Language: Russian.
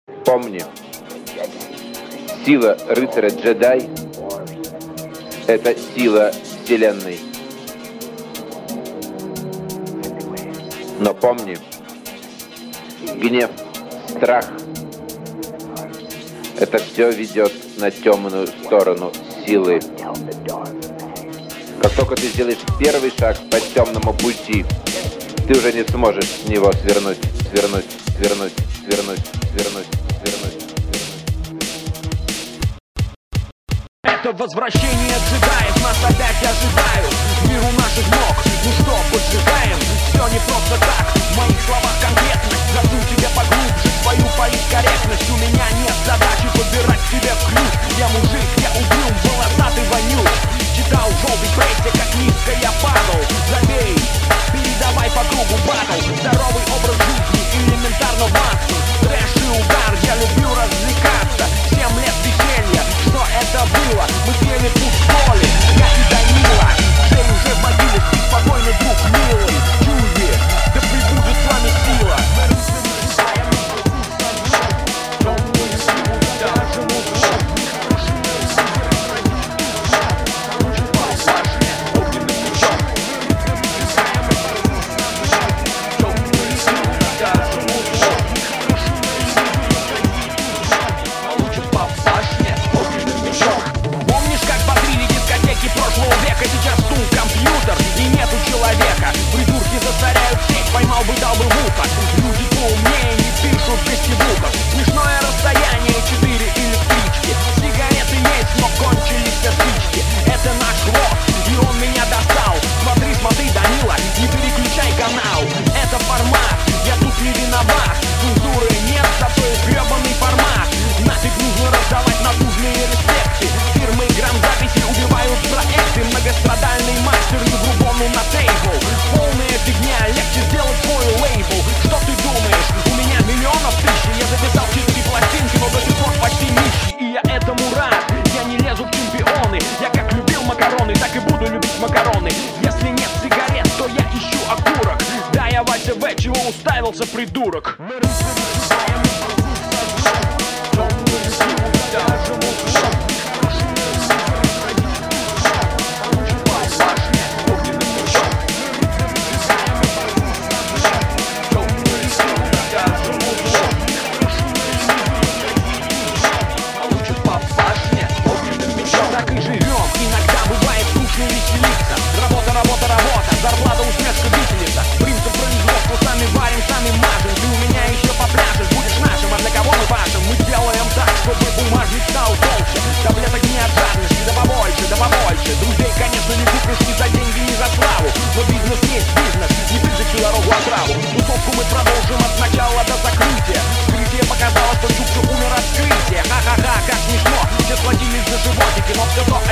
Помни, сила рыцаря-джедай — это сила Вселенной. Но помни, гнев, страх — это все ведет на темную сторону силы. Как только ты сделаешь первый шаг по темному пути, ты уже не сможешь с него свернуть. Это возвращение джедаев, нас опять ожидают. Мир у наших ног, ну что, поджигаем? Все не просто так, в моих словах конкретность. Засунь тебе поглубже свою политкорректность. У меня нет задачи подбирать себе в ключ. Я мужик, я угрюм, волосатый вонюч. Читал в желтой прессе, как низко я падал. Забей, передавай по кругу батл. Здоровый образ жизни, элементарно ватсон. Трэш и угар, я люблю развлекаться. 7 лет веселья, что это было? Мы съели пустоли, я и Данила. Все уже в могиле, спи спокойно, друг милый. Чуви, да прибудет с вами сила. Сейчас стул, компьютер и нету человека. Придурки засоряют сеть, поймал бы, дал бы в ухо. Люди поумнее не пишут фейсбуков. Смешное расстояние, 4 электрички. Сигареты есть, но кончились все спички. Это наш рок, и он меня достал. Смотри, смотри, Данила, не переключай канал. Это формат, я тут не виноват. Цензуры нет, зато и гребаный формат. Нафиг нужно раздавать натужные респекты. Фирмы грамзаписи убивают проекты. Многострадальный мастер Еврубону на тейбл. Полная фигня, легче сделать свой лейбл. Что ты думаешь? У меня миллионов тысяч. Я записал чистые пластинки, но до сих пор почти нищий. И я этому рад, я не лезу в чемпионы. Я как любил макароны, так и буду любить макароны. Если нет сигарет, то я ищу окурок. Да, я Вася В, чего уставился, придурок? Так и живем, иногда бывает скучно веселиться. Работа, зарплата, усмешка, виселица. Принцип производства, сами варим, сами мажем. Ты у меня еще попляшешь, будешь нашим, а для кого мы пашем? Мы делаем так, чтобы бумажник стал толще. Таблеток не от жадности, да побольше. Друзей, конечно, не купишь ни за деньги, ни за славу. Но бизнес есть бизнес, не прижи всю дорогу отраву. Тусовку мы продолжим от начала до закрытия. Вскрытие показало, что Чукча умер от вскрытия. Ха-ха-ха, как смешно, все схватились за животики, но все то